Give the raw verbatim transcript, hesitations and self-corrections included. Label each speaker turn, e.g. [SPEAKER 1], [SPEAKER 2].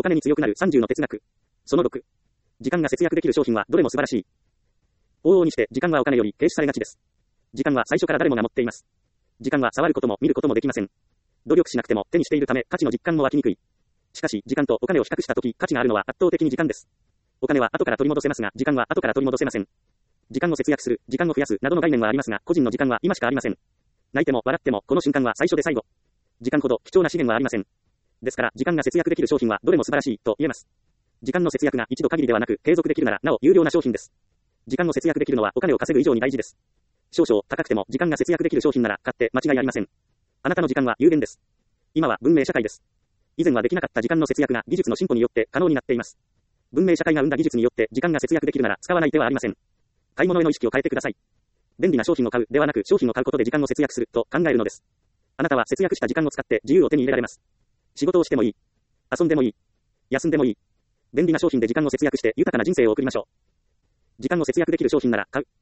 [SPEAKER 1] 金に強くなるさんじゅうの哲学。そのろく。時間が節約できる商品はどれも素晴らしい。往々にして時間はお金より軽視されがちです。時間は最初から誰もが持っています。時間は触ることも見ることもできません。努力しなくても手にしているため価値の実感も湧きにくい。しかし時間とお金を比較したとき価値があるのは圧倒的に時間です。お金は後から取り戻せますが時間は後から取り戻せません。時間を節約する、時間を増やすなどの概念はありますが個人の時間は今しかありません。泣いても笑ってもこの瞬間は最初で最後。時間ほど貴重な資源はありません。ですから時間が節約できる商品はどれも素晴らしいと言えます。時間の節約が一度限りではなく継続できるならなお有料な商品です。時間を節約できるのはお金を稼ぐ以上に大事です。少々高くても時間が節約できる商品なら買って間違いありません。あなたの時間は有限です。今は文明社会です。以前はできなかった時間の節約が技術の進歩によって可能になっています。文明社会が生んだ技術によって時間が節約できるなら使わない手はありません。買い物への意識を変えてください。便利な商品を買うではなく商品を買うことで時間を節約すると考えるのです。あなたは節約した時間を使って自由を手に入れられます。仕事をしてもいい。遊んでもいい。休んでもいい。便利な商品で時間を節約して豊かな人生を送りましょう。時間を節約できる商品なら買う。